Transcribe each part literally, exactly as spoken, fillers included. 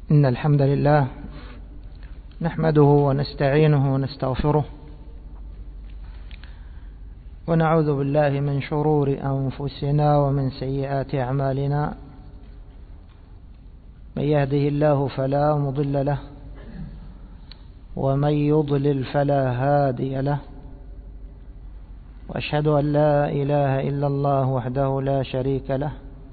إن الحمد لله نحمده ونستعينه ونستغفره ونعوذ بالله من شرور أنفسنا ومن سيئات أعمالنا. من يهده الله فلا مضل له ومن يضلل فلا هادي له، وأشهد أن لا إله إلا الله وحده لا شريك له،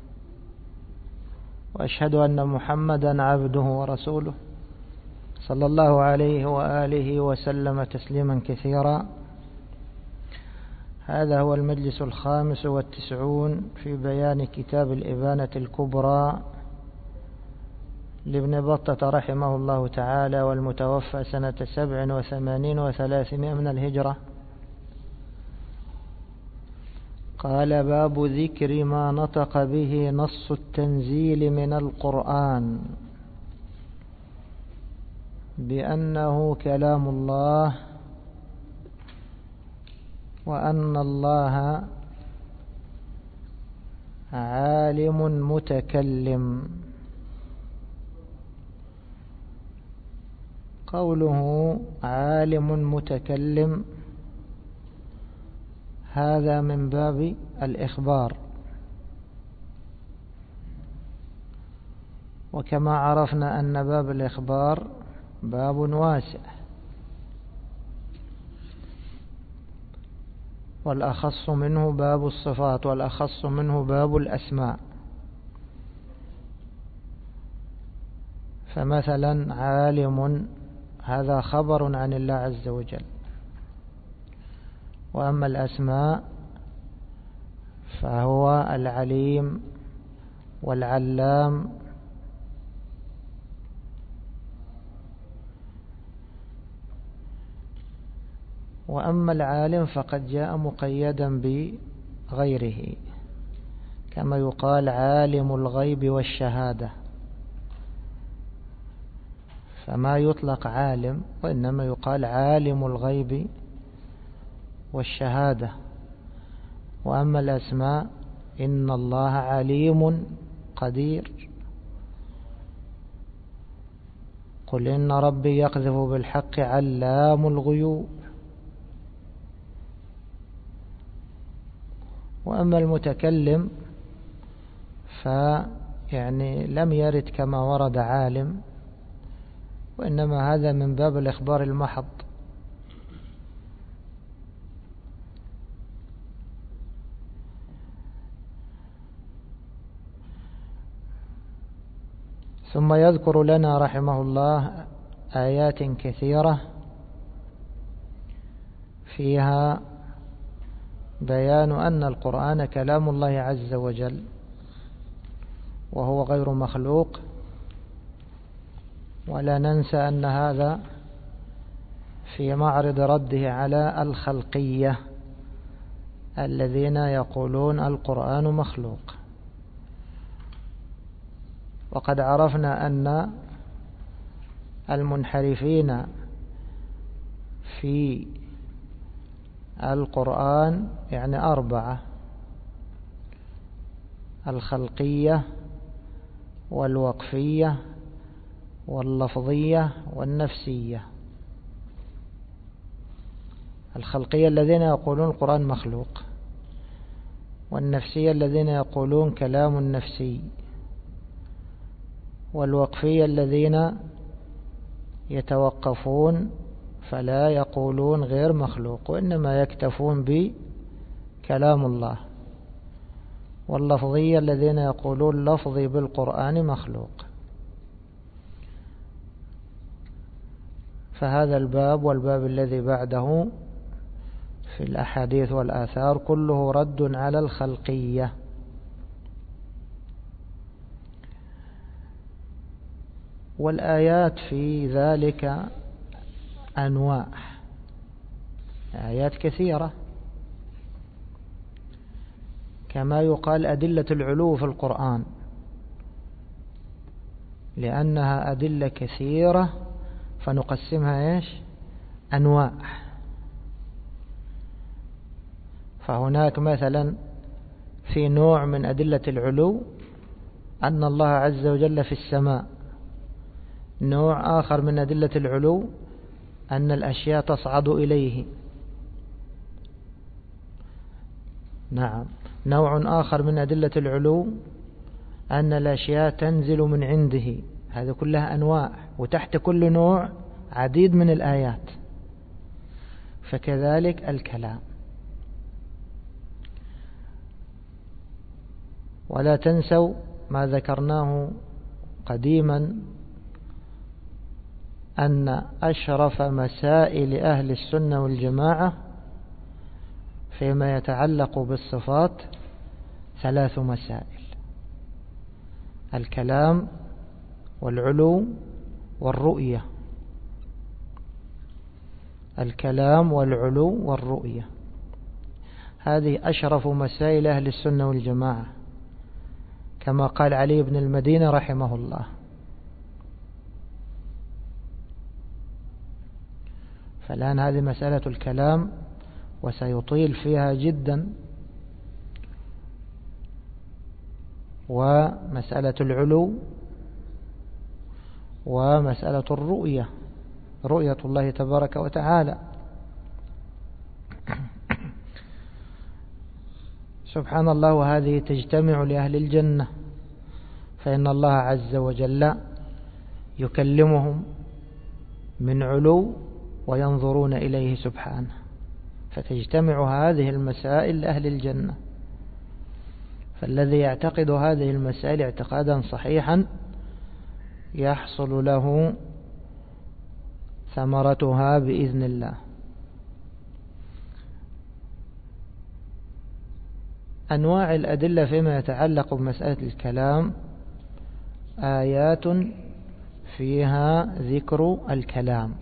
وأشهد أن محمدا عبده ورسوله صلى الله عليه وآله وسلم تسليما كثيرا. هذا هو المجلس الخامس والتسعون في بيان كتاب الإبانة الكبرى لابن بطة رحمه الله تعالى، والمتوفى سنة سبع وثمانين وثلاثمائة من الهجرة. قال: باب ذكر ما نطق به نص التنزيل من القرآن بأنه كلام الله، وأن الله عالم متكلم. قوله عالم متكلم هذا من باب الإخبار، وكما عرفنا أن باب الإخبار باب واسع، والأخص منه باب الصفات، والأخص منه باب الأسماء. فمثلا عالم هذا خبر عن الله عز وجل، وأما الأسماء فهو العليم والعلام. وأما العالم فقد جاء مقيدا بغيره، كما يقال عالم الغيب والشهادة، فما يطلق عالم وإنما يقال عالم الغيب والشهادة. وأما الأسماء إن الله عليم قدير، قل إن ربي يقذف بالحق علام الغيوب. وأما المتكلم فيعني لم يرد كما ورد عالم، وإنما هذا من باب الإخبار المحض. ثم يذكر لنا رحمه الله آيات كثيرة فيها بيان أن القرآن كلام الله عز وجل، وهو غير مخلوق. ولا ننسى أن هذا في معرض رده على الخلقية الذين يقولون القرآن مخلوق. وقد عرفنا أن المنحرفين في القرآن يعني أربعة: الخلقية والوقفية واللفظية والنفسية. الخلقية الذين يقولون القرآن مخلوق، والنفسية الذين يقولون كلام نفسي، والوقفية الذين يتوقفون فلا يقولون غير مخلوق وإنما يكتفون بكلام الله، واللفظية الذين يقولون لفظي بالقرآن مخلوق. فهذا الباب والباب الذي بعده في الأحاديث والآثار كله رد على الخلقية. والآيات في ذلك أنواع، آيات كثيرة، كما يقال أدلة العلو في القرآن، لأنها أدلة كثيرة فنقسمها إيش؟ أنواع. فهناك مثلا في نوع من أدلة العلو أن الله عز وجل في السماء، نوع آخر من أدلة العلو أن الأشياء تصعد إليه. نعم. نوع آخر من أدلة العلو أن الأشياء تنزل من عنده. هذه كلها أنواع، وتحت كل نوع عديد من الآيات. فكذلك الكلام. ولا تنسوا ما ذكرناه قديما أن أشرف مسائل أهل السنة والجماعة فيما يتعلق بالصفات ثلاث مسائل: الكلام والعلو والرؤية. الكلام والعلو والرؤية، هذه أشرف مسائل أهل السنة والجماعة، كما قال علي بن المدينة رحمه الله. فالآن هذه مسألة الكلام وسيطيل فيها جدا، ومسألة العلو، ومسألة الرؤية، رؤية الله تبارك وتعالى. سبحان الله، وهذه تجتمع لأهل الجنة، فإن الله عز وجل يكلمهم من علو وينظرون إليه سبحانه، فتجتمع هذه المسائل لأهل الجنة. فالذي يعتقد هذه المسائل اعتقادا صحيحا يحصل له ثمرتها بإذن الله. أنواع الأدلة فيما يتعلق بمسألة الكلام: آيات فيها ذكر الكلام،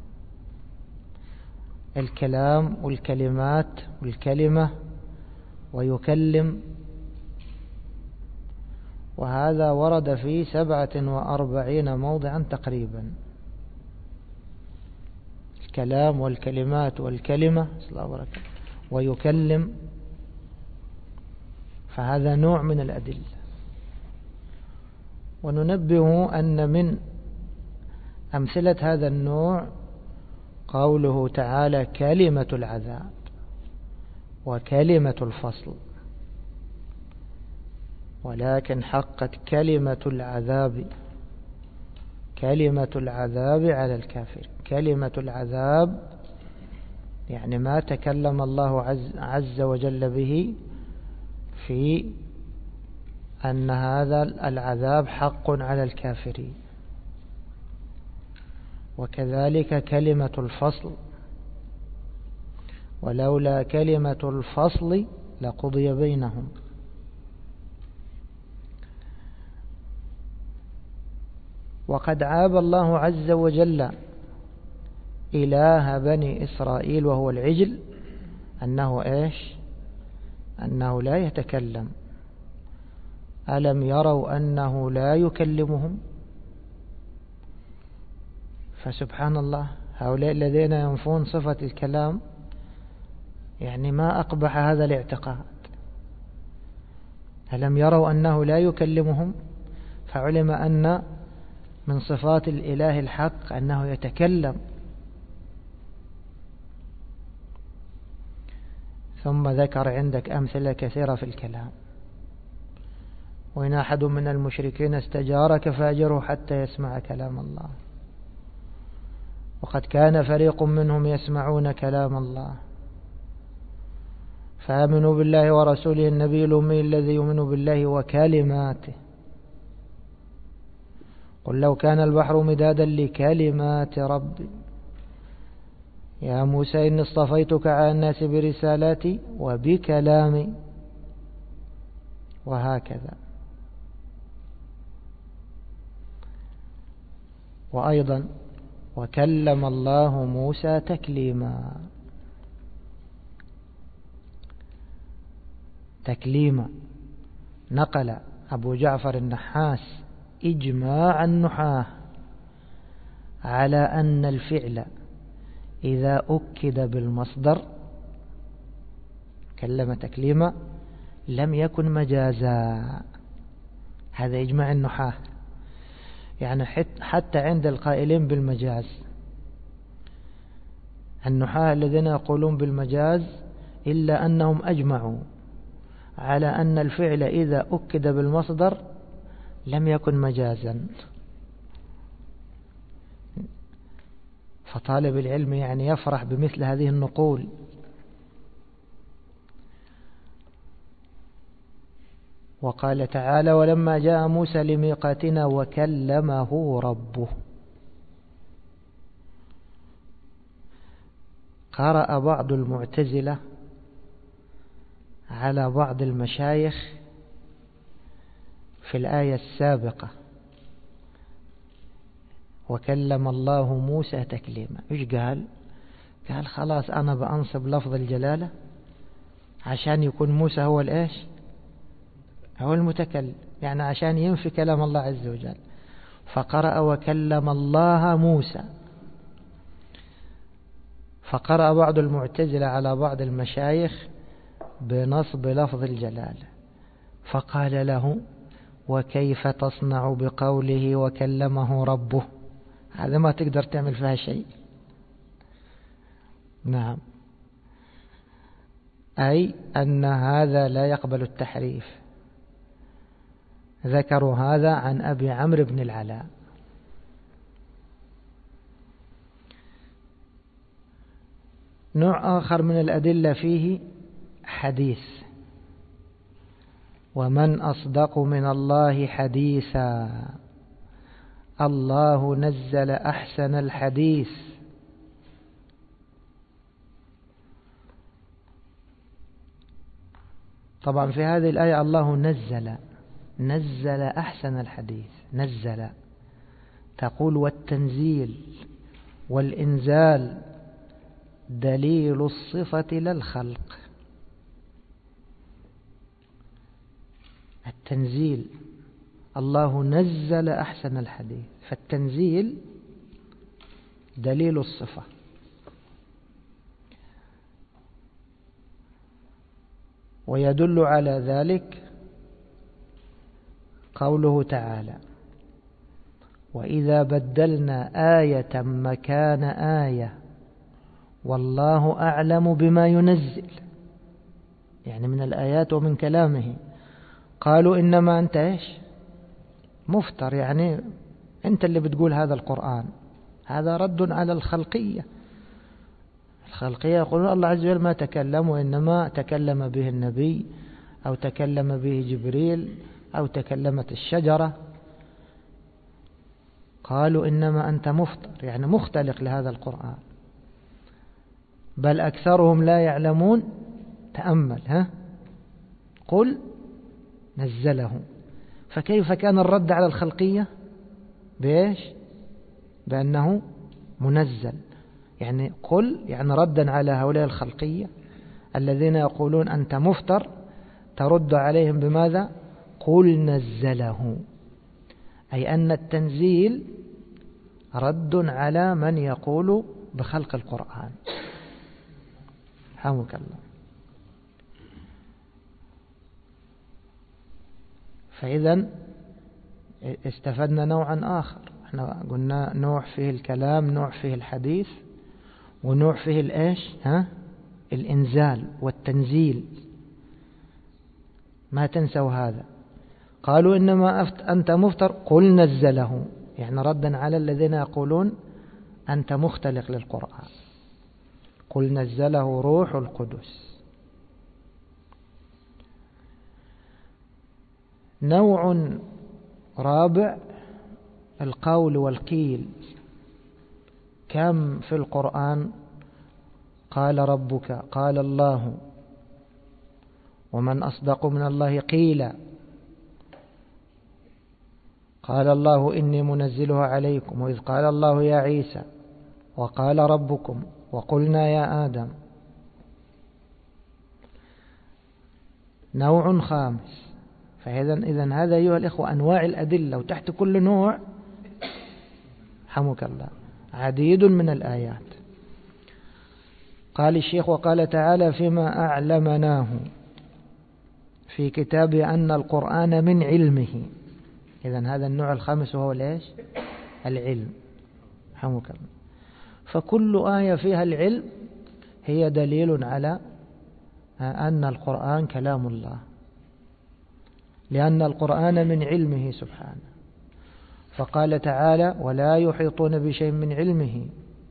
الكلام والكلمات والكلمة ويكلم، وهذا ورد في سبعة وأربعين موضعا تقريبا. الكلام والكلمات والكلمة ويكلم، فهذا نوع من الأدلة. وننبه أن من أمثلة هذا النوع قوله تعالى: كلمة العذاب وكلمة الفصل، ولكن حقت كلمة العذاب، كلمة العذاب على الكافر. كلمة العذاب يعني ما تكلم الله عز, عز وجل به في أن هذا العذاب حق على الكافرين. وكذلك كلمة الفصل: ولولا كلمة الفصل لقضي بينهم. وقد عاب الله عز وجل إله بني إسرائيل وهو العجل أنه إيش؟ أنه لا يتكلم. ألم يروا أنه لا يكلمهم؟ فسبحان الله، هؤلاء الذين ينفون صفة الكلام يعني ما أقبح هذا الاعتقاد. ألم يروا أنه لا يكلمهم؟ فعلم أن من صفات الإله الحق أنه يتكلم. ثم ذكر عندك أمثلة كثيرة في الكلام: وإن أحد من المشركين استجارك فأجره حتى يسمع كلام الله. وقد كان فريق منهم يسمعون كلام الله فآمنوا بالله ورسوله النبي الأمي الذي يؤمن بالله وكلماته. قل لو كان البحر مدادا لكلمات ربي يا موسى إني اصطفيتك على الناس برسالاتي وبكلامي، وهكذا. وأيضا وكلم الله موسى تكليما، تكليما. نقل أبو جعفر النحاس إجماع النحاة على أن الفعل إذا أكد بالمصدر كلم تكليما لم يكن مجازا. هذا إجماع النحاة، يعني حتى عند القائلين بالمجاز، النحاة الذين يقولون بالمجاز إلا أنهم أجمعوا على أن الفعل إذا أكد بالمصدر لم يكن مجازا. فطالب العلم يعني يفرح بمثل هذه النقول. وقال تعالى: ولما جاء موسى لميقاتنا وكلمه ربه. قرأ بعض المعتزلة على بعض المشايخ في الآية السابقة: وكلم الله موسى تكليما. إيش قال؟ قال خلاص أنا بأنصب لفظ الجلالة عشان يكون موسى هو الإيش؟ هو المتكلم، يعني عشان ينفي كلام الله عز وجل. فقرأ وكلم الله موسى. فقرأ بعض المعتزلة على بعض المشايخ بنصب لفظ الجلالة، فقال له: وكيف تصنع بقوله وكلمه ربه؟ هذا ما تقدر تعمل فيها شيء. نعم، أي أن هذا لا يقبل التحريف. ذكروا هذا عن أبي عمرو بن العلاء. نوع آخر من الأدلة فيه حديث: ومن أصدق من الله حديثا، الله نزل أحسن الحديث. طبعا في هذه الآية الله نزل نزل أحسن الحديث. نزل تقول والتنزيل والإنزال دليل الصفة للخلق. التنزيل، الله نزل أحسن الحديث، فالتنزيل دليل الصفة. ويدل على ذلك قوله تعالى: وإذا بدلنا آية مكان آية والله أعلم بما ينزل، يعني من الآيات ومن كلامه. قالوا إنما أنت إيش؟ مفتر، يعني أنت اللي بتقول هذا القرآن. هذا رد على الخلقية. الخلقية يقولون الله عز وجل ما تكلم، وإنما تكلم به النبي، أو تكلم به جبريل، أو تكلمت الشجرة. قالوا إنما أنت مفتر، يعني مختلق لهذا القرآن. بل أكثرهم لا يعلمون. تأمل، ها قل نزله. فكيف كان الرد على الخلقية؟ بإيش؟ بأنه منزل. يعني قل يعني ردا على هؤلاء الخلقية الذين يقولون أنت مفتر، ترد عليهم بماذا؟ قل نزله، أي أن التنزيل رد على من يقول بخلق القرآن. حمك الله. فإذا استفدنا نوعا آخر. احنا قلنا نوع فيه الكلام، نوع فيه الحديث، ونوع فيه الإيش؟ ها؟ الإنزال والتنزيل. ما تنسوا هذا. قالوا إنما أنت مفتر، قل نزله، يعني ردا على الذين يقولون أنت مختلق للقرآن. قل نزله روح القدس. نوع رابع القول والقيل. كم في القرآن قال ربك، قال الله، ومن أصدق من الله قيلا. قال الله إني منزلها عليكم، وإذ قال الله يا عيسى، وقال ربكم، وقلنا يا آدم. نوع خامس. فإذا إذن هذا أيها الإخوة أنواع الأدلة، وتحت كل نوع حمك الله عديد من الآيات. قال الشيخ: وقال تعالى فيما أعلمناه في كتابه أن القرآن من علمه. إذن هذا النوع الخامس وهو ليش؟ العلم. حمك الله. فكل آية فيها العلم هي دليل على أن القرآن كلام الله، لأن القرآن من علمه سبحانه. فقال تعالى: ولا يحيطون بشيء من علمه،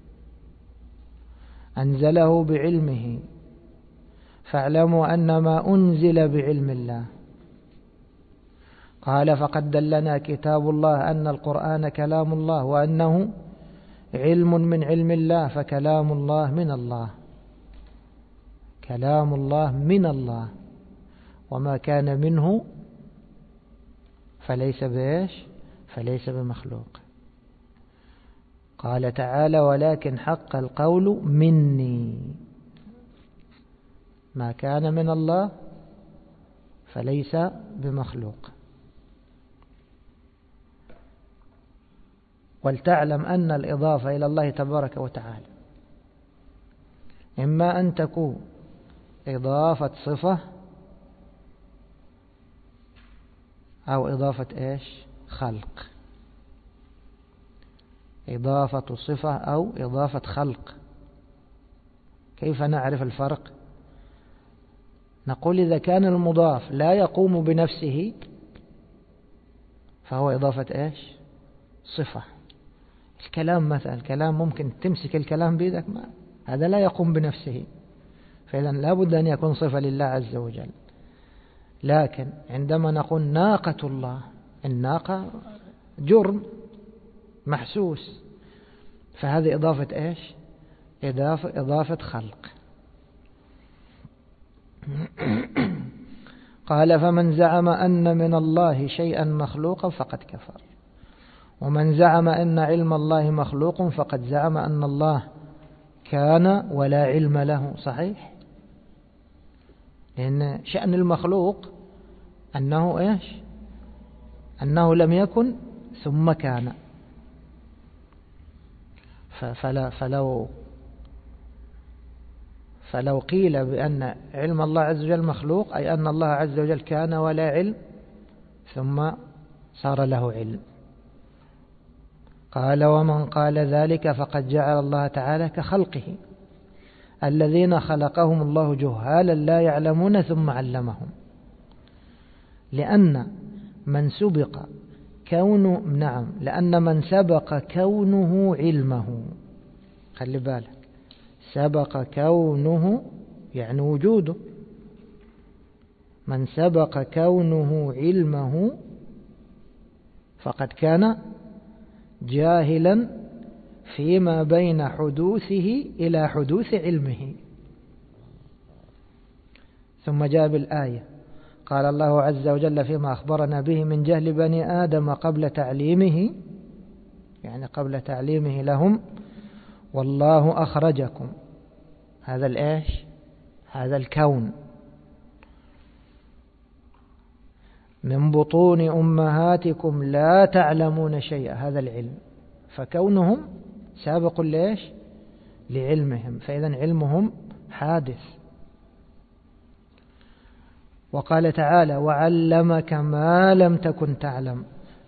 أنزله بعلمه، فاعلموا أن ما أنزل بعلم الله. قال: فقد دلنا كتاب الله أن القرآن كلام الله، وأنه علم من علم الله، فكلام الله من الله، كلام الله من الله، وما كان منه فليس بإيش؟ فليس بمخلوق. قال تعالى: ولكن حق القول مني، ما كان من الله فليس بمخلوق. ولتعلم أن الإضافة إلى الله تبارك وتعالى إما أن تكون إضافة صفة أو إضافة إيش؟ خلق. إضافة صفة أو إضافة خلق. كيف نعرف الفرق؟ نقول إذا كان المضاف لا يقوم بنفسه فهو إضافة إيش؟ صفة. الكلام مثلا، الكلام ممكن تمسك الكلام بيدك، ما هذا لا يقوم بنفسه، فإذا لا بد أن يكون صفة لله عز وجل. لكن عندما نقول ناقة الله، الناقة جرم محسوس، فهذه إضافة إيش؟ إضافة, إضافة خلق. قال: فمن زعم أن من الله شيئا مخلوقا فقد كفر، ومن زعم أن علم الله مخلوق فقد زعم أن الله كان ولا علم له. صحيح، لأن شأن المخلوق أنه إيش؟ أنه لم يكن ثم كان. فلا فلو فلو قيل بأن علم الله عز وجل مخلوق، أي أن الله عز وجل كان ولا علم ثم صار له علم. قال: ومن قال ذلك فقد جعل الله تعالى كخلقه الذين خلقهم الله جهالا لا يعلمون ثم علمهم. لأن من سبق كونه نعم لأن من سبق كونه علمه، خلي بالك، سبق كونه يعني وجوده، من سبق كونه علمه فقد كان جاهلا فيما بين حدوثه إلى حدوث علمه. ثم جاء بالآية: قال الله عز وجل فيما أخبرنا به من جهل بني آدم قبل تعليمه، يعني قبل تعليمه لهم: والله أخرجكم، هذا الإيش؟ هذا الكون، من بطون أمهاتكم لا تعلمون شيئا، هذا العلم. فكونهم سابق ليش؟ لعلمهم، فإذا علمهم حادث. وقال تعالى: وعلمك ما لم تكن تعلم.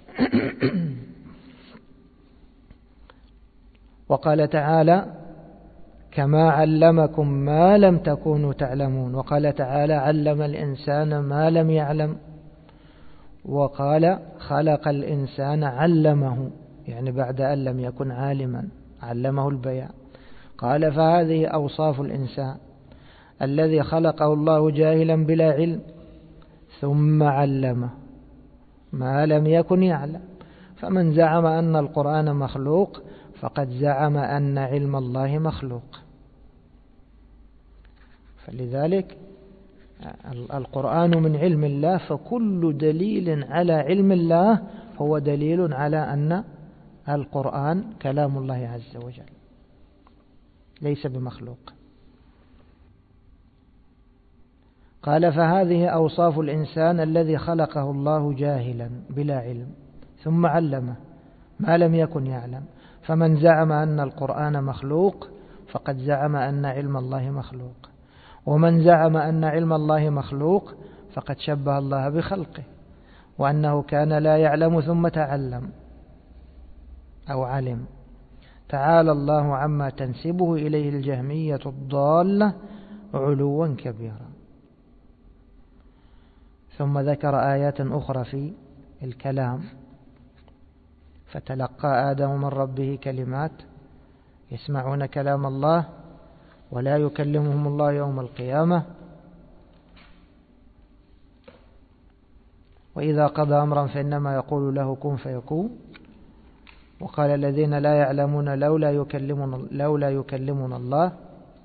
وقال تعالى: كما علمكم ما لم تكونوا تعلمون. وقال تعالى: علم الإنسان ما لم يعلم. وقال: خلق الإنسان علمه، يعني بعد أن لم يكن عالما علمه البيان. قال: فهذه أوصاف الإنسان الذي خلقه الله جاهلا بلا علم ثم علمه ما لم يكن يعلم. فمن زعم أن القرآن مخلوق فقد زعم أن علم الله مخلوق. فلذلك القرآن من علم الله، فكل دليل على علم الله هو دليل على أن القرآن كلام الله عز وجل ليس بمخلوق. قال: فهذه أوصاف الإنسان الذي خلقه الله جاهلا بلا علم ثم علمه ما لم يكن يعلم. فمن زعم أن القرآن مخلوق فقد زعم أن علم الله مخلوق، ومن زعم أن علم الله مخلوق فقد شبه الله بخلقه، وأنه كان لا يعلم ثم تعلم أو علم. تعالى الله عما تنسبه إليه الجهمية الضالة علوا كبيرا. ثم ذكر آيات أخرى في الكلام. فتلقى آدم من ربه كلمات، يسمعون كلام الله ولا يكلمهم الله يوم القيامة، وإذا قضى أمرا فإنما يقول له كن فيكون. وقال الذين لا يعلمون لولا يكلمنا, لولا يكلمنا الله،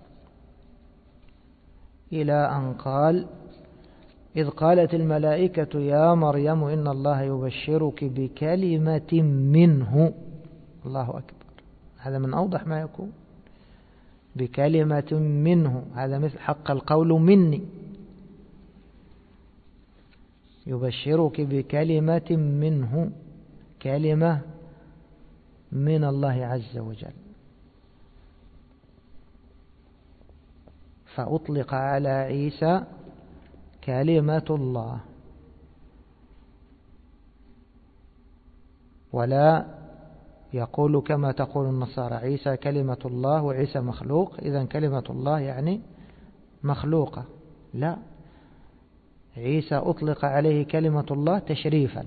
إلى أن قال إذ قالت الملائكة يا مريم إن الله يبشرك بكلمة منه. الله أكبر، هذا من أوضح ما يكون. بكلمة منه، هذا مثل حق القول مني. يبشرك بكلمة منه، كلمة من الله عز وجل. فأطلق على عيسى كلمة الله، ولا يقول كما تقول النصارى عيسى كلمة الله وعيسى مخلوق، إذن كلمة الله يعني مخلوقة. لا، عيسى أطلق عليه كلمة الله تشريفا،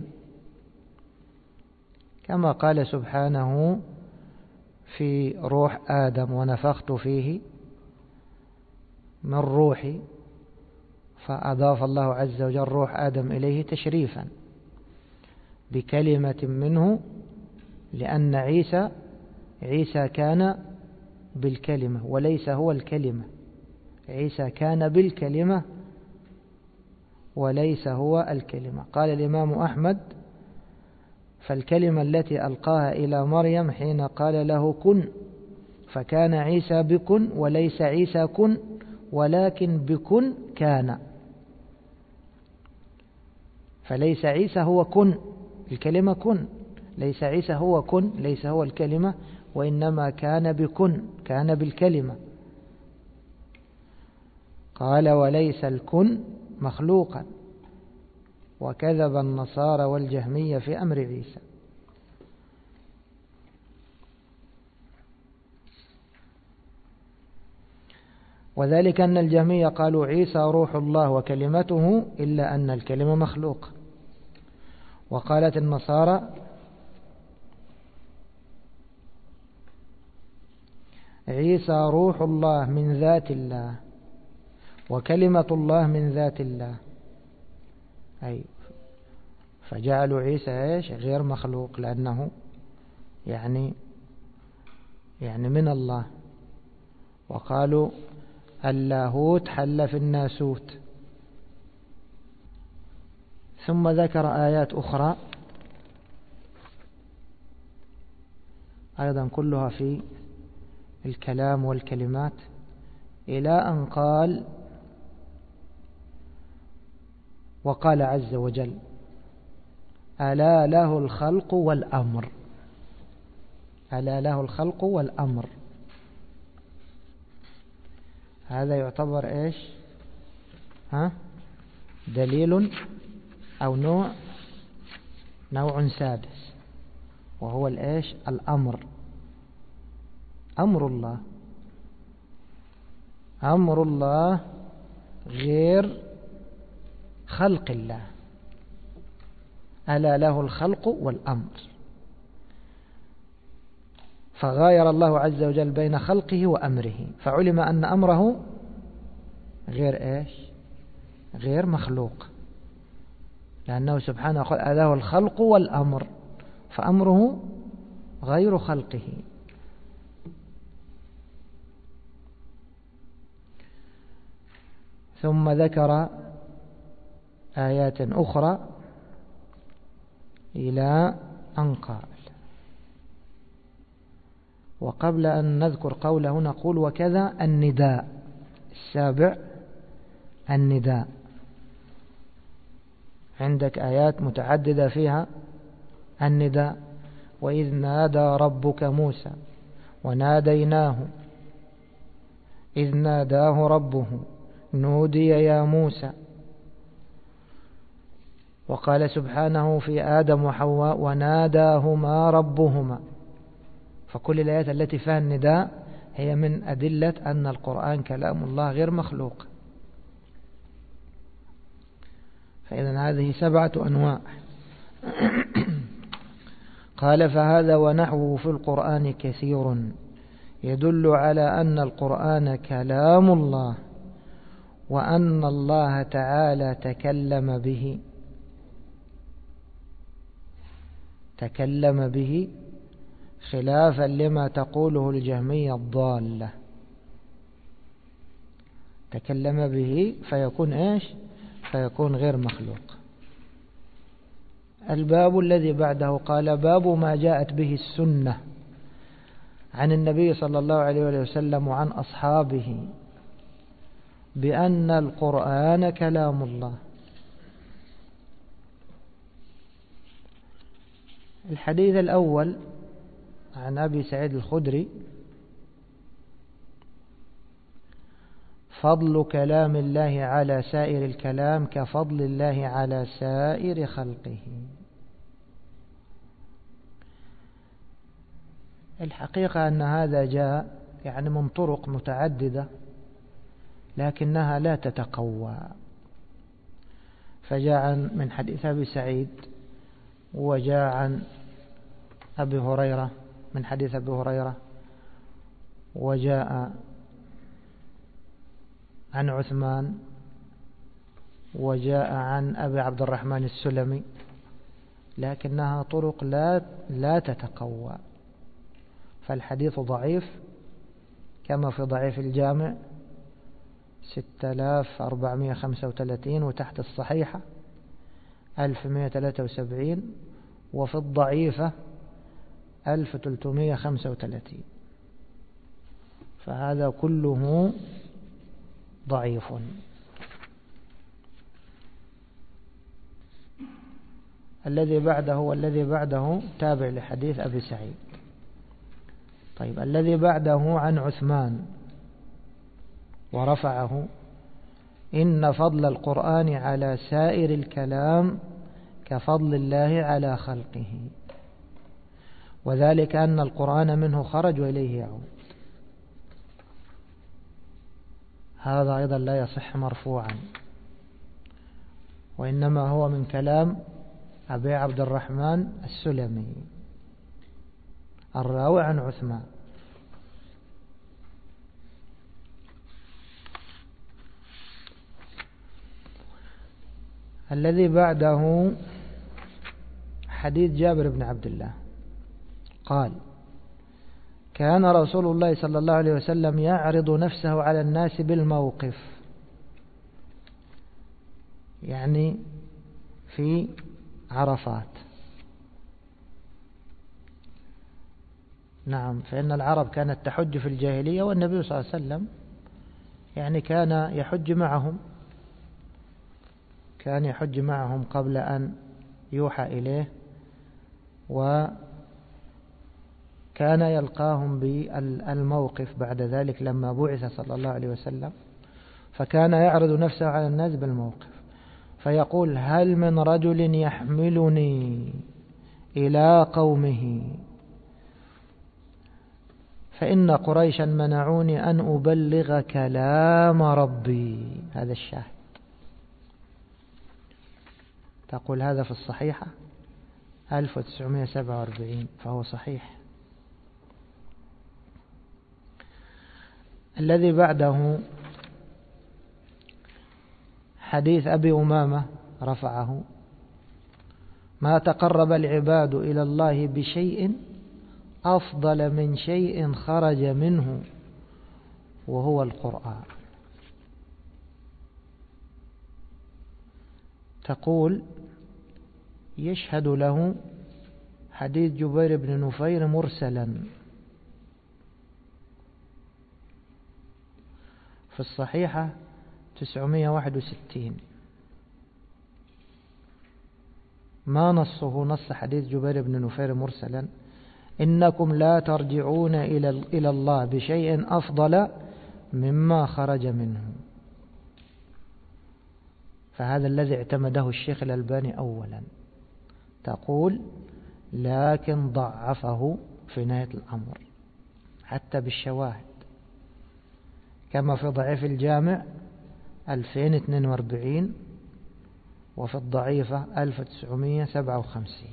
كما قال سبحانه في روح آدم ونفخت فيه من روحي، فأضاف الله عز وجل روح آدم إليه تشريفا بكلمة منه، لأن عيسى عيسى كان بالكلمة وليس هو الكلمة. عيسى كان بالكلمة وليس هو الكلمة. قال الإمام أحمد فالكلمة التي ألقاها إلى مريم حين قال له كن، فكان عيسى بكن وليس عيسى كن، ولكن بكن كان. فليس عيسى هو كن، الكلمة كن، ليس عيسى هو كن، ليس هو الكلمة، وإنما كان بكن، كان بالكلمة. قال وليس الكن مخلوقا، وكذب النصارى والجهمية في أمر عيسى. وذلك أن الجهمية قالوا عيسى روح الله وكلمته، إلا أن الكلمة مخلوق. وقالت النصارى عيسى روح الله من ذات الله وكلمة الله من ذات الله، أي فجعلوا عيسى إيش غير مخلوق، لأنه يعني يعني من الله. وقالوا اللاهوت حل في الناسوت. ثم ذكر آيات أخرى أيضا كلها في الكلام والكلمات، إلى أن قال وقال عز وجل ألا له الخلق والأمر. ألا له الخلق والأمر، هذا يعتبر إيش ها دليل أو نوع نوع سادس، وهو الإيش الأمر. أمر الله، أمر الله غير خلق الله. ألا له الخلق والأمر، فغاير الله عز وجل بين خلقه وأمره، فعلم أن أمره غير إيش غير مخلوق، لأنه سبحانه قال ألا له الخلق والأمر، فأمره غير خلقه. ثم ذكر آيات أخرى إلى أن قال. وقبل أن نذكر قوله نقول وكذا النداء السابع. النداء عندك آيات متعددة فيها النداء. وإذ نادى ربك موسى وناديناه إذ ناداه ربه نودي يا موسى. وقال سبحانه في آدم وحواء وناداهما ربهما. فكل الآيات التي فيها النداء هي من أدلة أن القرآن كلام الله غير مخلوق. فإذا هذه سبعة أنواع. قال فهذا ونحوه في القرآن كثير يدل على أن القرآن كلام الله وأن الله تعالى تكلم به تكلم به خلافا لما تقوله الجهمية الضالة. تكلم به فيكون إيش؟ فيكون غير مخلوق. الباب الذي بعده قال باب ما جاءت به السنة عن النبي صلى الله عليه وسلم وعن أصحابه بأن القرآن كلام الله. الحديث الأول عن أبي سعيد الخدري: فضل كلام الله على سائر الكلام كفضل الله على سائر خلقه. الحقيقة أن هذا جاء يعني من طرق متعددة لكنها لا تتقوى، فجاء من حديث أبي سعيد، وجاء عن أبي هريرة من حديث أبي هريرة، وجاء عن عثمان، وجاء عن أبي عبد الرحمن السلمي، لكنها طرق لا لا تتقوى، فالحديث ضعيف كما في ضعيف الجامع ستة آلاف وأربعمائة وخمسة وثلاثين، وتحت الصحيحة ألف ومائة وثلاثة وسبعين، وفي الضعيفة ألف وثلاثمائة وخمسة وثلاثين، فهذا كله ضعيف. الذي بعده والذي بعده تابع لحديث أبي سعيد. طيب الذي بعده عن عثمان ورفعه: إن فضل القرآن على سائر الكلام كفضل الله على خلقه، وذلك أن القرآن منه خرج وإليه يعود. هذا أيضا لا يصح مرفوعا، وإنما هو من كلام أبي عبد الرحمن السلمي الراوي عن عثمان. الذي بعده حديث جابر بن عبد الله قال: كان رسول الله صلى الله عليه وسلم يعرض نفسه على الناس بالموقف، يعني في عرفات. نعم، فإن العرب كانت تحج في الجاهلية، والنبي صلى الله عليه وسلم يعني كان يحج معهم، كان يحج معهم قبل أن يوحى إليه، وكان يلقاهم بالموقف بعد ذلك لما بعث صلى الله عليه وسلم، فكان يعرض نفسه على الناس بالموقف فيقول: هل من رجل يحملني إلى قومه فإن قريشا منعوني أن أبلغ كلام ربي. هذا الشاهد. تقول هذا في الصحيحة ألف وتسعمائة وسبعة وأربعين، فهو صحيح. الذي بعده حديث أبي أمامة رفعه: ما تقرب العباد إلى الله بشيء أفضل من شيء خرج منه وهو القرآن. تقول يشهد له حديث جبير بن نفير مرسلا في الصحيحة تسعمائة وواحد وستين، ما نصه نص حديث جبير بن نفير مرسلا: إنكم لا ترجعون إلى الله بشيء أفضل مما خرج منه. فهذا الذي اعتمده الشيخ الألباني أولا. تقول لكن ضعفه في نهاية الأمر حتى بالشواهد، كما في ضعيف الجامع ألفين واثنين وأربعين وفي الضعيفة ألف وتسعمائة وسبعة وخمسين.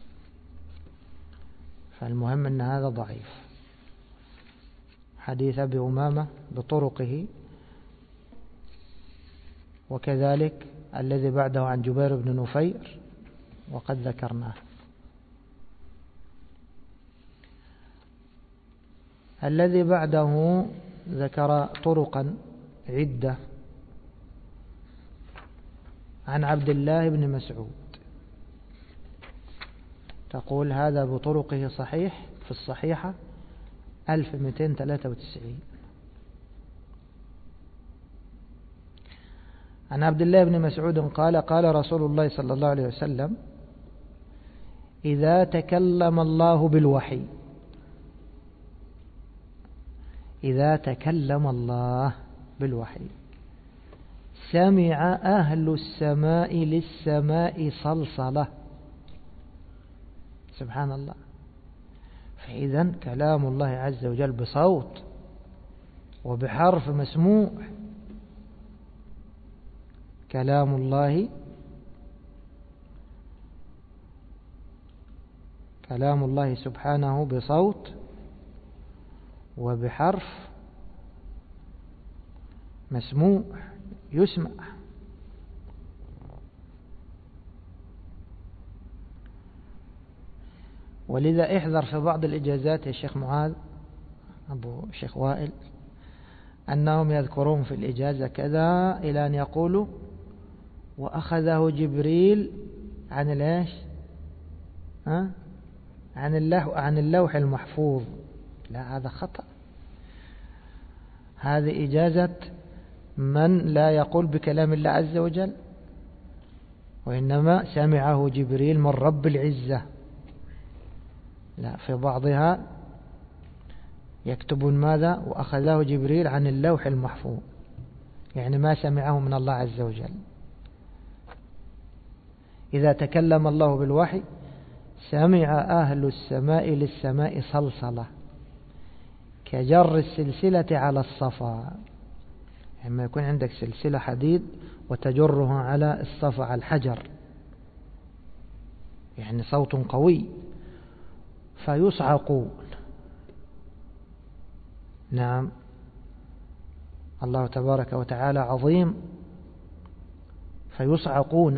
فالمهم أن هذا ضعيف. حديث أبي أمامة بطرقه، وكذلك الذي بعده عن جبير بن نفير وقد ذكرناه. الذي بعده ذكر طرقا عدة عن عبد الله بن مسعود، تقول هذا بطرقه صحيح في الصحيحة ألف ومئتين وثلاثة وتسعين. عن عبد الله بن مسعود قال قال رسول الله صلى الله عليه وسلم إذا تكلم الله بالوحي إذا تكلم الله بالوحي سمع أهل السماء للسماء صلصلة. سبحان الله. فإذا كلام الله عز وجل بصوت وبحرف مسموع، كلام الله كلام الله سبحانه بصوت وبحرف مسموع يسمع. ولذا احذر في بعض الإجازات يا شيخ معاذ أبو شيخ وائل أنهم يذكرون في الإجازة كذا إلى أن يقولوا وأخذه جبريل عن الإيش ها عن اللوح عن اللوح المحفوظ. لا، هذا خطأ. هذه إجازة من لا يقول بكلام الله عز وجل، وإنما سمعه جبريل من رب العزة. لا، في بعضها يكتبون ماذا وأخذه جبريل عن اللوح المحفوظ، يعني ما سمعه من الله عز وجل. إذا تكلم الله بالوحي سمع أهل السماء للسماء صلصلة كجر السلسلة على الصفا. لما يكون عندك سلسلة حديد وتجرها على الصفا على الحجر، يعني صوت قوي فيصعقون. نعم، الله تبارك وتعالى عظيم، فيصعقون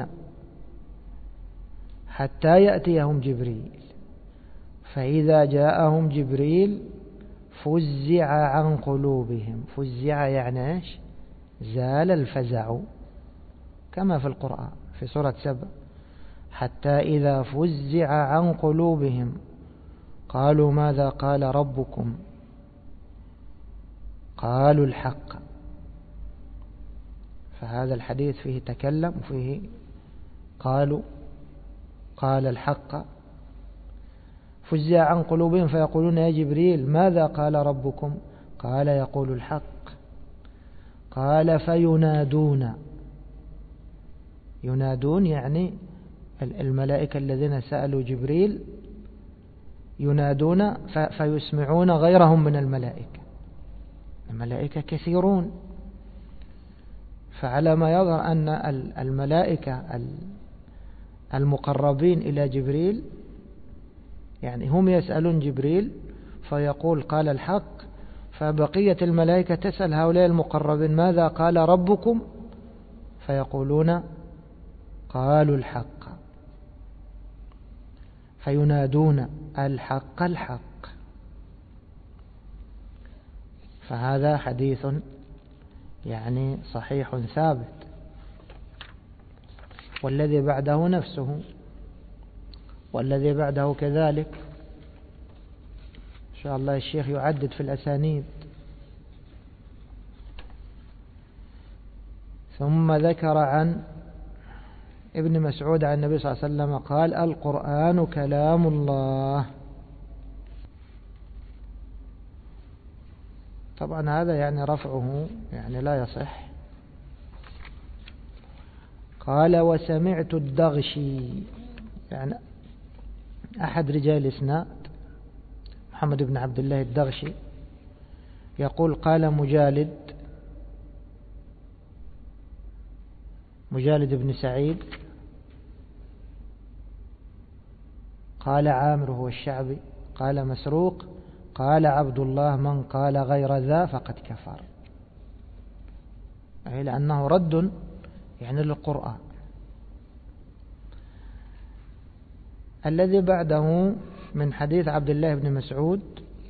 حتى يأتيهم جبريل، فإذا جاءهم جبريل فزع عن قلوبهم. فزع يعني ايش؟ زال الفزع، كما في القرآن في سورة سبع حتى إذا فزع عن قلوبهم قالوا ماذا قال ربكم قالوا الحق. فهذا الحديث فيه تكلم وفيه قالوا قال الحق. فزع عن قلوبهم فيقولون يا جبريل ماذا قال ربكم قال يقول الحق. قال فينادون. ينادون يعني الملائكة الذين سألوا جبريل ينادون فيسمعون غيرهم من الملائكة. الملائكة كثيرون، فعلى ما يظهر أن الملائكة المقربين إلى جبريل يعني هم يسألون جبريل فيقول قال الحق، فبقية الملائكة تسأل هؤلاء المقربين ماذا قال ربكم فيقولون قالوا الحق. فينادون الحق الحق. فهذا حديث يعني صحيح ثابت. والذي بعده نفسه، والذي بعده كذلك. إن شاء الله الشيخ يعدد في الأسانيد. ثم ذكر عن ابن مسعود عن النبي صلى الله عليه وسلم قال القرآن كلام الله. طبعا هذا يعني رفعه يعني لا يصح. قال وسمعت الدغشي، يعني أحد رجال الإسناد محمد بن عبد الله الدغشي، يقول قال مجالد مجالد بن سعيد قال عامر هو الشعبي قال مسروق قال عبد الله من قال غير ذا فقد كفر، أي لأنه رد يعني للقرآن. الذي بعده من حديث عبد الله بن مسعود،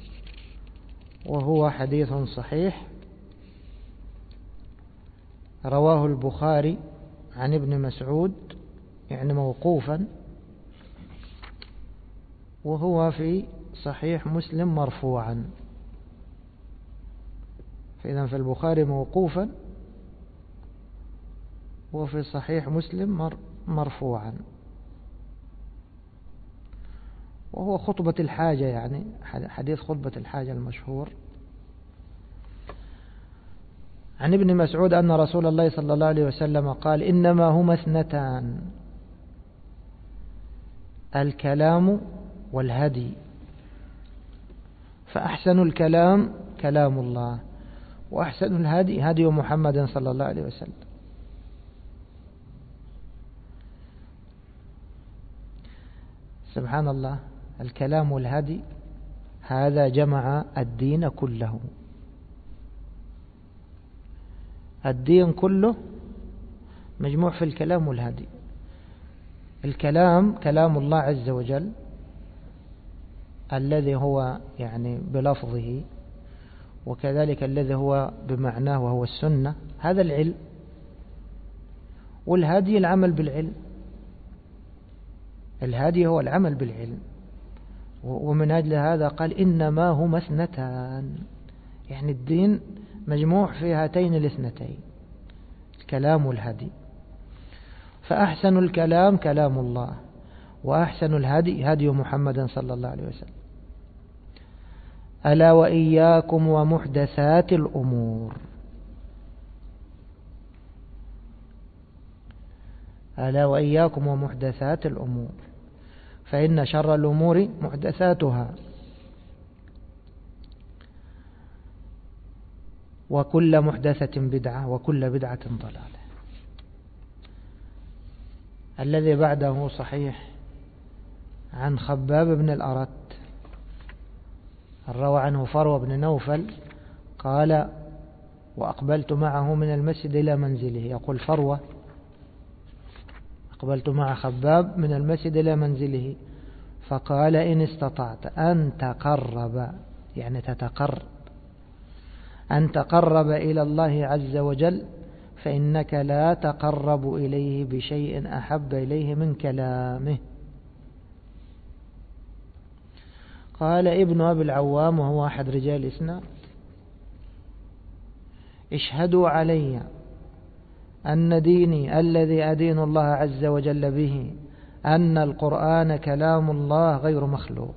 وهو حديث صحيح رواه البخاري عن ابن مسعود يعني موقوفا، وهو في صحيح مسلم مرفوعا. فإذا في البخاري موقوفا وفي صحيح مسلم مرفوعا، وهو خطبة الحاجة، يعني حديث خطبة الحاجة المشهور. عن ابن مسعود أن رسول الله صلى الله عليه وسلم قال إنما هما اثنتان الكلام والهدي، فأحسن الكلام كلام الله، وأحسن الهدي هدي محمد صلى الله عليه وسلم. سبحان الله، الكلام والهدي هذا جمع الدين كله، الدين كله مجموع في الكلام والهدي. الكلام كلام الله عز وجل الذي هو يعني بلفظه، وكذلك الذي هو بمعناه وهو السنة، هذا العلم. والهدي العمل بالعلم، الهدي هو العمل بالعلم. ومن أجل هذا قال إنما هما اثنتان، يعني الدين مجموع في هاتين الاثنتين الكلام والهدي. فأحسن الكلام كلام الله، وأحسن الهدي هدي محمد صلى الله عليه وسلم. ألا وإياكم ومحدثات الأمور، ألا وإياكم ومحدثات الأمور، فإن شر الأمور محدثاتها، وكل محدثة بدعة، وكل بدعة ضلالة. الذي بعده صحيح عن خباب بن الأرت، روى عنه فروة بن نوفل قال وأقبلت معه من المسجد إلى منزله. يقول فروة أقبلت مع خباب من المسجد إلى منزله فقال إن استطعت أن تقرب، يعني تتقرب، أن تقرب إلى الله عز وجل فإنك لا تقرب إليه بشيء أحب إليه من كلامه. قال ابن أبي العوام وهو أحد رجال الإسناد اشهدوا علي أن ديني الذي أدين الله عز وجل به أن القرآن كلام الله غير مخلوق.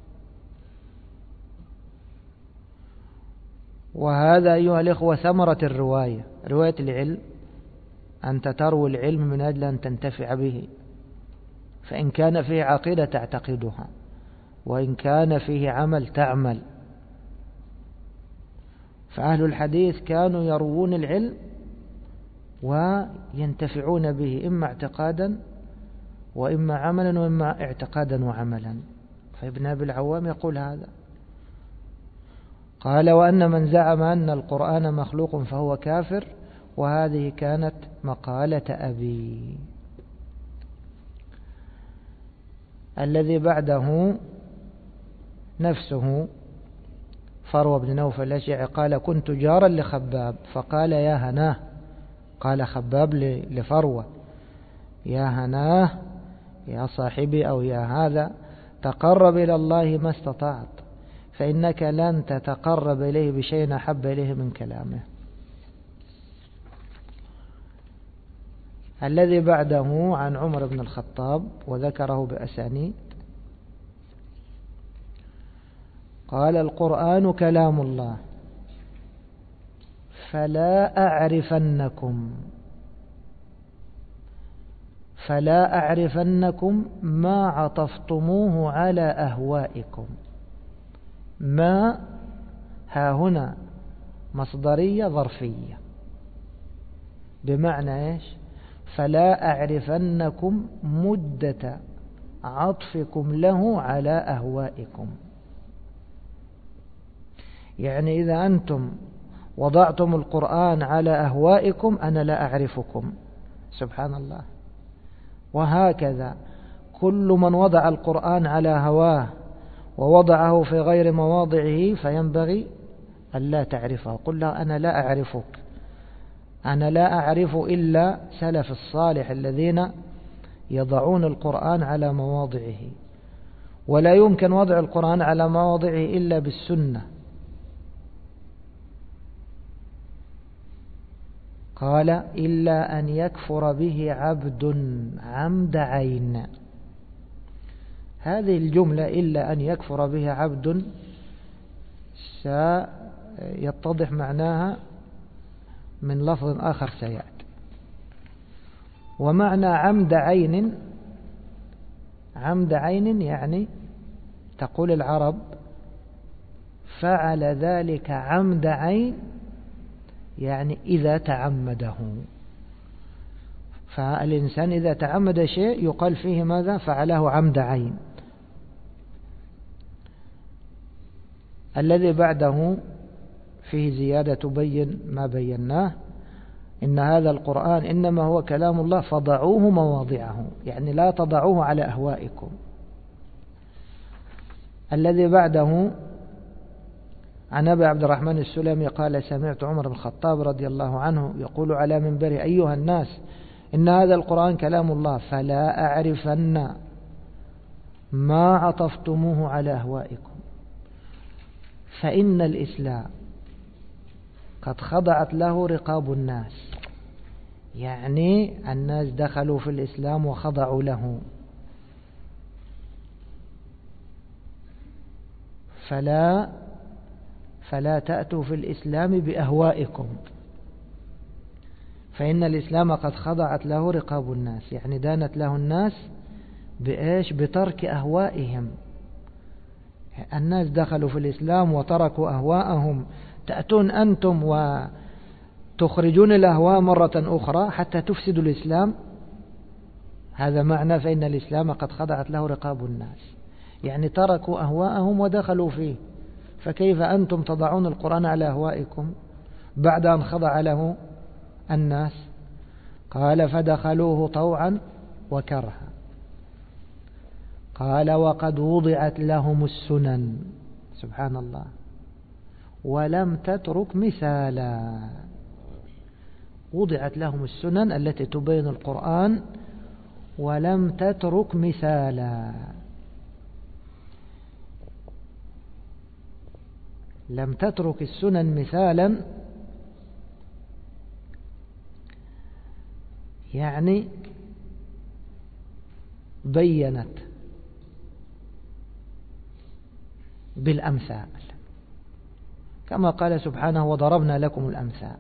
وهذا أيها الإخوة ثمرة الرواية، رواية العلم أنت تروي العلم من أجل أن تنتفع به، فإن كان فيه عقيدة تعتقدها، وإن كان فيه عمل تعمل. فأهل الحديث كانوا يروون العلم وينتفعون به، إما اعتقادا وإما عملا وإما اعتقادا وعملا. فابن أبي العوام يقول هذا. قال وأن من زعم أن القرآن مخلوق فهو كافر، وهذه كانت مقالة أبي. الذي بعده نفسه فروة بن نوفل الأشعري قال كنت جارا لخباب فقال يا هناه، قال خباب لفروة يا هناه يا صاحبي أو يا هذا تقرب إلى الله ما استطعت، فإنك لن تتقرب إليه بشيء أحب إليه من كلامه. الذي بعده عن عمر بن الخطاب وذكره بأسانيد قال القرآن كلام الله فلا أعرفنكم فلا أعرفنكم ما عطفتموه على أهوائكم. ما ها هنا مصدرية ظرفية بمعنى إيش؟ فلا أعرفنكم مدة عطفكم له على أهوائكم. يعني إذا أنتم وضعتم القرآن على أهوائكم أنا لا أعرفكم. سبحان الله. وهكذا كل من وضع القرآن على هواه ووضعه في غير مواضعه فينبغي أن لا تعرفه. قل له أنا لا أعرفك، أنا لا أعرف إلا سلف الصالح الذين يضعون القرآن على مواضعه، ولا يمكن وضع القرآن على مواضعه إلا بالسنة. قال إلا أن يكفر به عبد عمد عين. هذه الجملة إلا أن يكفر به عبد سيتضح معناها من لفظ آخر سيأتي. ومعنى عمد عين، عمد عين يعني تقول العرب فعل ذلك عمد عين، يعني إذا تعمده. فالإنسان إذا تعمد شيء يقال فيه ماذا؟ فعله عمد عين. الذي بعده فيه زيادة تبين ما بيناه، إن هذا القرآن إنما هو كلام الله فضعوه مواضعه، يعني لا تضعوه على أهوائكم. الذي بعده عن أبي عبد الرحمن السلمي قال سمعت عمر بن الخطاب رضي الله عنه يقول على منبره أيها الناس إن هذا القرآن كلام الله فلا أعرفن ما عطفتموه على أهوائكم، فإن الإسلام قد خضعت له رقاب الناس، يعني الناس دخلوا في الإسلام وخضعوا له. فلا فلا تأتوا في الإسلام بأهوائكم، فإن الإسلام قد خضعت له رقاب الناس، يعني دانت له الناس بإيش؟ بترك أهوائهم. الناس دخلوا في الإسلام وتركوا أهواءهم، تأتون أنتم وتخرجون الأهواء مرة أخرى حتى تفسدوا الإسلام. هذا معنى فإن الإسلام قد خضعت له رقاب الناس، يعني تركوا أهواءهم ودخلوا فيه. فكيف أنتم تضعون القرآن على أهوائكم بعد أن خضع له الناس؟ قال فدخلوه طوعا وكرها. قال وقد وضعت لهم السنن، سبحان الله، ولم تترك مثالا. وضعت لهم السنن التي تبين القرآن ولم تترك مثالا. لم تترك السنن مثالا، يعني بينت بالأمثال، كما قال سبحانه وضربنا لكم الأمثال.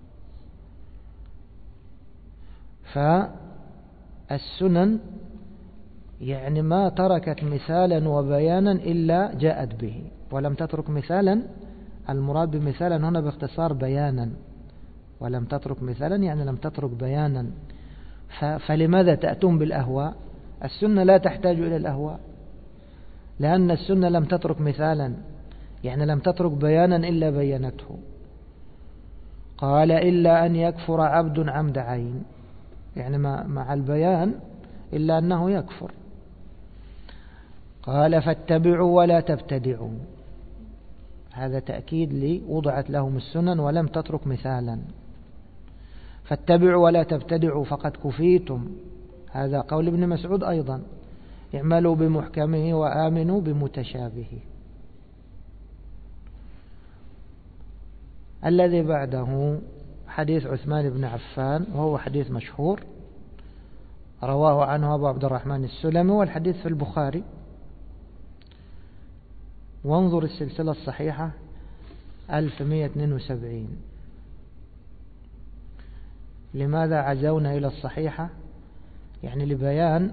فالسنن يعني ما تركت مثالا وبيانا إلا جاءت به، ولم تترك مثالا. المراد بمثالا هنا باختصار بيانا، ولم تترك مثالا يعني لم تترك بيانا. فلماذا تأتون بالأهواء؟ السنة لا تحتاج إلى الأهواء، لأن السنة لم تترك مثالا، يعني لم تترك بيانا إلا بينته. قال إلا أن يكفر عبد عمد عين، يعني مع البيان إلا أنه يكفر. قال فاتبعوا ولا تبتدعوا، هذا تأكيد لي وضعت لهم السنن ولم تترك مثالا. فاتبعوا ولا تبتدعوا فقد كفيتم، هذا قول ابن مسعود أيضا، اعملوا بمحكمه وآمنوا بمتشابهه. الذي بعده حديث عثمان بن عفان، وهو حديث مشهور رواه عنه أبو عبد الرحمن السلمي، والحديث في البخاري. وانظر السلسلة الصحيحة ألف ومئة واثنين وسبعين. لماذا عزونا إلى الصحيحة؟ يعني لبيان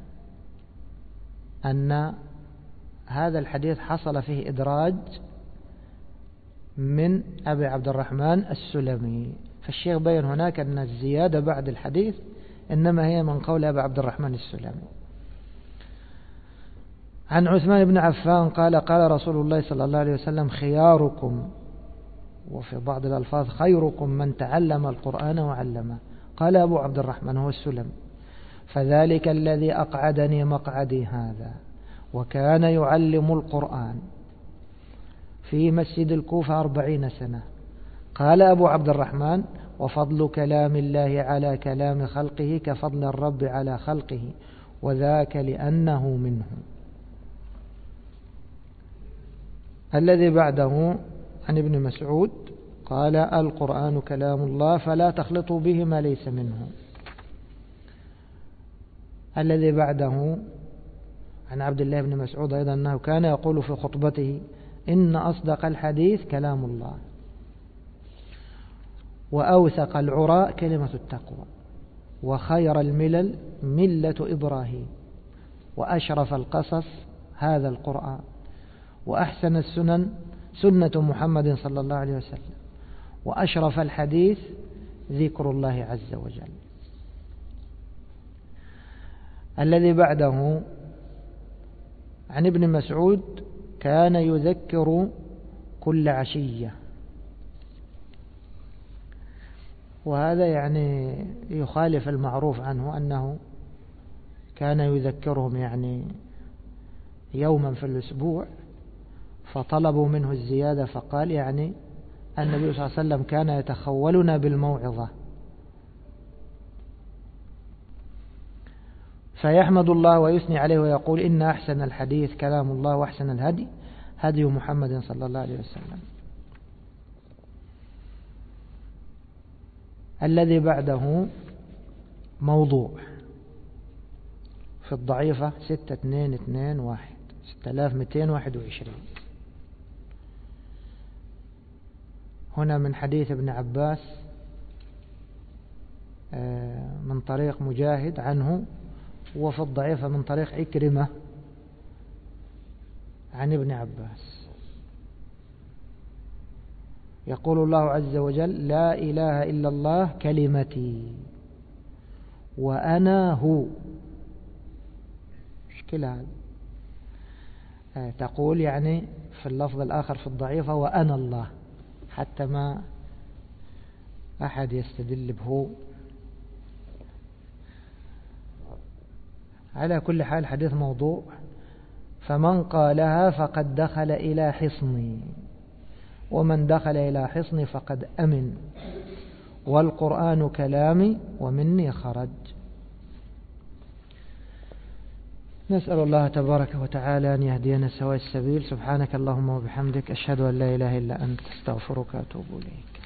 أن هذا الحديث حصل فيه إدراج من أبي عبد الرحمن السلمي. فالشيخ بين هناك أن الزيادة بعد الحديث إنما هي من قول أبي عبد الرحمن السلمي. عن عثمان بن عفان قال قال رسول الله صلى الله عليه وسلم خياركم، وفي بعض الألفاظ خيركم من تعلم القرآن وعلمه. قال أبو عبد الرحمن هو السلمي فذلك الذي أقعدني مقعدي هذا وكان يعلم القرآن في مسجد الكوفة أربعين سنة. قال أبو عبد الرحمن وفضل كلام الله على كلام خلقه كفضل الرب على خلقه وذاك لأنه منه. الذي بعده عن ابن مسعود قال القرآن كلام الله فلا تخلطوا به ما ليس منه. الذي بعده عن عبد الله بن مسعود أيضا أنه كان يقول في خطبته إن أصدق الحديث كلام الله وأوثق العراء كلمة التقوى وخير الملل ملة إبراهيم وأشرف القصص هذا القرآن وأحسن السنن سنة محمد صلى الله عليه وسلم وأشرف الحديث ذكر الله عز وجل. الذي بعده عن ابن مسعود كان يذكر كل عشية، وهذا يعني يخالف المعروف عنه أنه كان يذكرهم يعني يوما في الأسبوع، فطلبوا منه الزيادة فقال يعني النبي صلى الله عليه وسلم كان يتخولنا بالموعظة. فيحمد الله ويثني عليه ويقول إن أحسن الحديث كلام الله وأحسن الهدي هدي محمد صلى الله عليه وسلم. الذي بعده موضوع في الضعيفة ستة اثنين اثنين واحد ستة آلاف مئتين وواحد وعشرين. هنا من حديث ابن عباس من طريق مجاهد عنه، وفي الضعيفة من طريق عكرمة عن ابن عباس. يقول الله عز وجل لا إله إلا الله كلمتي وأنا هو. مشكلة هذا، تقول يعني في اللفظ الآخر في الضعيفة وأنا الله، حتى ما أحد يستدل به. على كل حال حديث موضوع. فمن قالها فقد دخل إلى حصني ومن دخل إلى حصني فقد أمن والقرآن كلامي ومني خرج. نسأل الله تبارك وتعالى أن يهدينا سواء السبيل. سبحانك اللهم وبحمدك أشهد أن لا إله إلا أنت استغفرك وأتوب إليك.